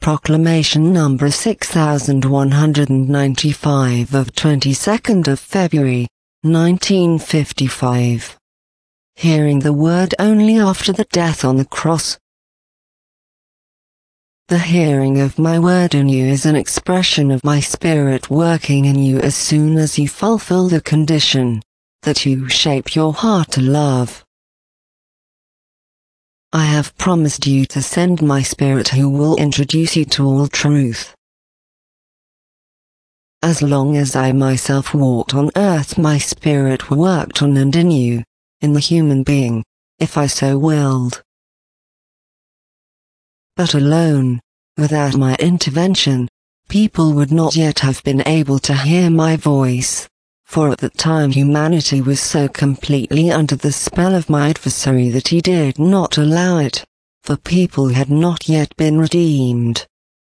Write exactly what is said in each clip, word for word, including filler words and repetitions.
Proclamation number six thousand one hundred ninety-five of twenty-second of February, nineteen fifty-five. Hearing the word only after the death on the cross. The hearing of my word in you is an expression of my spirit working in you as soon as you fulfill the condition, that you shape your heart to love. I have promised you to send my Spirit who will introduce you to all truth. As long as I myself walked on earth, my Spirit worked on and in you, in the human being, if I so willed. But alone, without my intervention, people would not yet have been able to hear my voice. For at that time humanity was so completely under the spell of my adversary that he did not allow it, for people had not yet been redeemed.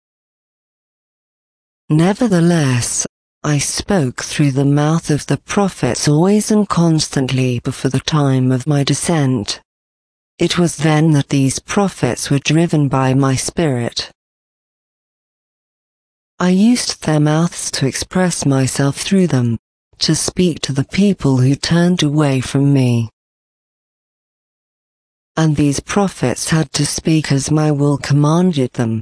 Nevertheless, I spoke through the mouth of the prophets always and constantly before the time of my descent. It was then that these prophets were driven by my Spirit. I used their mouths to express myself through them, to speak to the people who turned away from me. And these prophets had to speak as my will commanded them.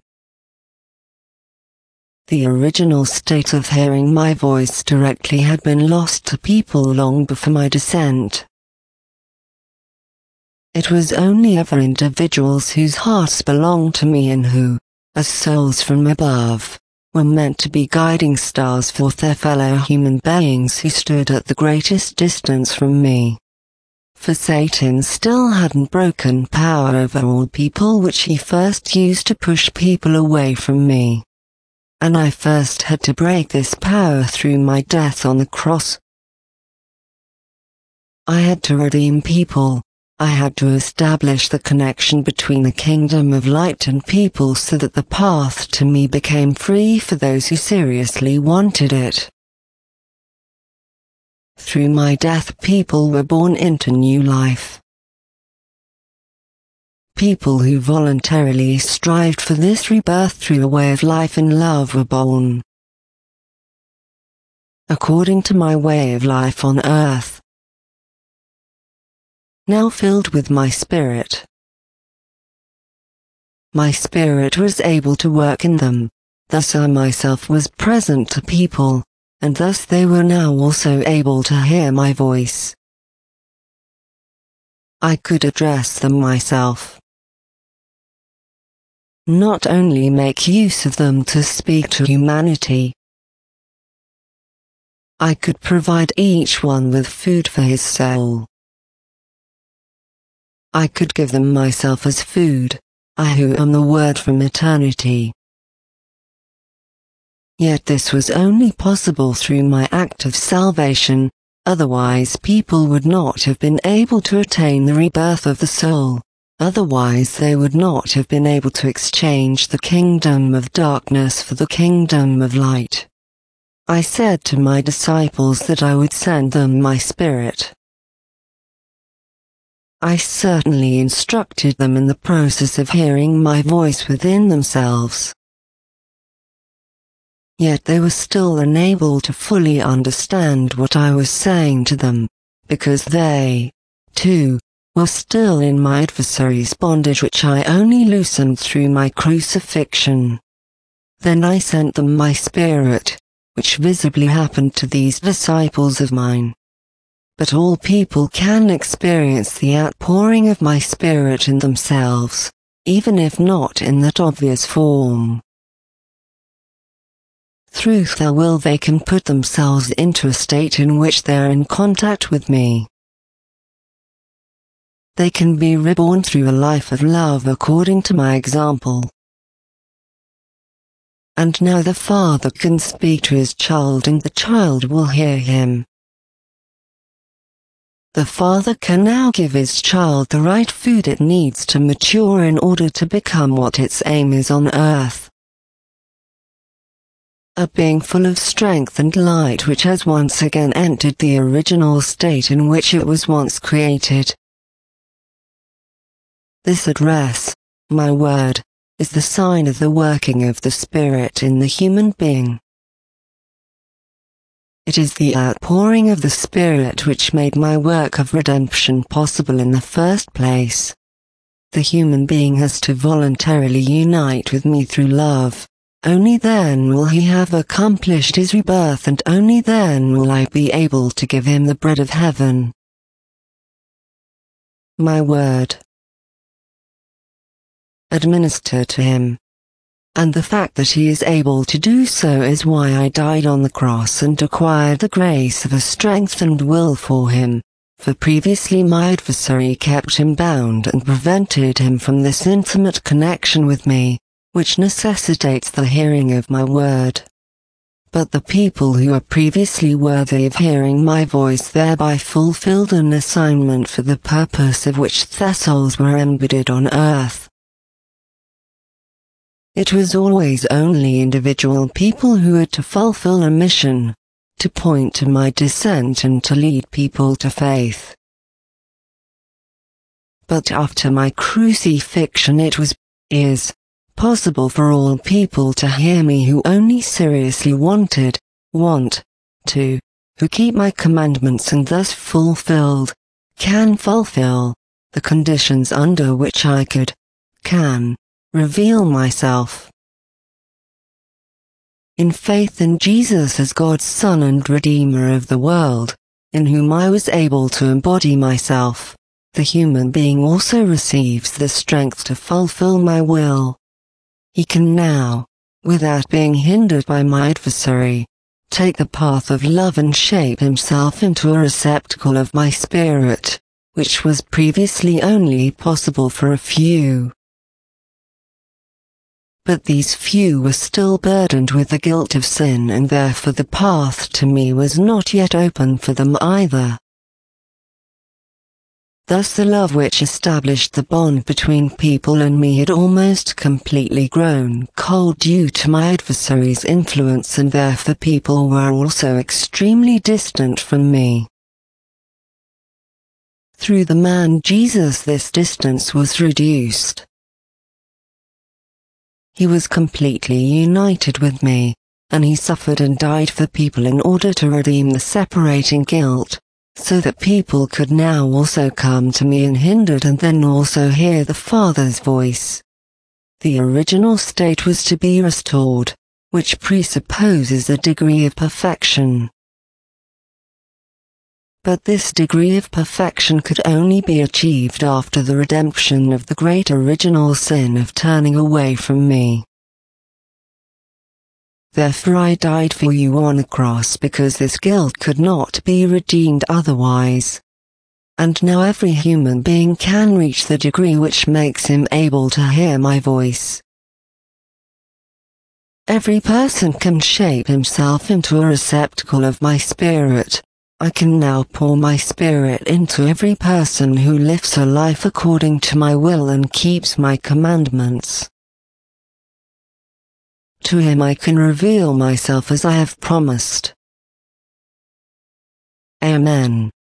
The original state of hearing my voice directly had been lost to people long before my descent. It was only ever individuals whose hearts belonged to me and who, as souls from above, were meant to be guiding stars for their fellow human beings who stood at the greatest distance from me. For Satan still hadn't broken power over all people, which he first used to push people away from me. And I first had to break this power through my death on the cross. I had to redeem people. I had to establish the connection between the kingdom of light and people so that the path to me became free for those who seriously wanted it. Through my death, people were born into new life. People who voluntarily strived for this rebirth through a way of life and love were born. According to my way of life on earth, now filled with my Spirit. My Spirit was able to work in them, thus I myself was present to people, and thus they were now also able to hear my voice. I could address them myself. Not only make use of them to speak to humanity, I could provide each one with food for his soul. I could give them myself as food, I who am the Word from eternity. Yet this was only possible through my act of salvation, otherwise people would not have been able to attain the rebirth of the soul, otherwise they would not have been able to exchange the kingdom of darkness for the kingdom of light. I said to my disciples that I would send them my Spirit. I certainly instructed them in the process of hearing my voice within themselves. Yet they were still unable to fully understand what I was saying to them, because they, too, were still in my adversary's bondage, which I only loosened through my crucifixion. Then I sent them my Spirit, which visibly happened to these disciples of mine. But all people can experience the outpouring of my Spirit in themselves, even if not in that obvious form. Through their will they can put themselves into a state in which they are in contact with me. They can be reborn through a life of love according to my example. And now the Father can speak to his child and the child will hear him. The Father can now give his child the right food it needs to mature in order to become what its aim is on earth. A being full of strength and light which has once again entered the original state in which it was once created. This address, my word, is the sign of the working of the Spirit in the human being. It is the outpouring of the Spirit which made my work of redemption possible in the first place. The human being has to voluntarily unite with me through love. Only then will he have accomplished his rebirth, and only then will I be able to give him the bread of heaven. My word. Administer to him. And the fact that he is able to do so is why I died on the cross and acquired the grace of a strengthened will for him, for previously my adversary kept him bound and prevented him from this intimate connection with me, which necessitates the hearing of my word. But the people who are previously worthy of hearing my voice thereby fulfilled an assignment for the purpose of which their souls were embedded on earth. It was always only individual people who had to fulfill a mission, to point to my descent and to lead people to faith. But after my crucifixion it was, is, possible for all people to hear me who only seriously wanted, want, to, who keep my commandments and thus fulfilled, can fulfill, the conditions under which I could, can, reveal myself. In faith in Jesus as God's Son and Redeemer of the world, in whom I was able to embody myself, the human being also receives the strength to fulfill my will. He can now, without being hindered by my adversary, take the path of love and shape himself into a receptacle of my spirit, which was previously only possible for a few. But these few were still burdened with the guilt of sin, and therefore the path to me was not yet open for them either. Thus the love which established the bond between people and me had almost completely grown cold due to my adversary's influence, and therefore people were also extremely distant from me. Through the man Jesus this distance was reduced. He was completely united with me, and he suffered and died for people in order to redeem the separating guilt, so that people could now also come to me unhindered and then also hear the Father's voice. The original state was to be restored, which presupposes a degree of perfection. But this degree of perfection could only be achieved after the redemption of the great original sin of turning away from me. Therefore I died for you on a cross, because this guilt could not be redeemed otherwise. And now every human being can reach the degree which makes him able to hear my voice. Every person can shape himself into a receptacle of my spirit. I can now pour my spirit into every person who lives a life according to my will and keeps my commandments. To him I can reveal myself as I have promised. Amen.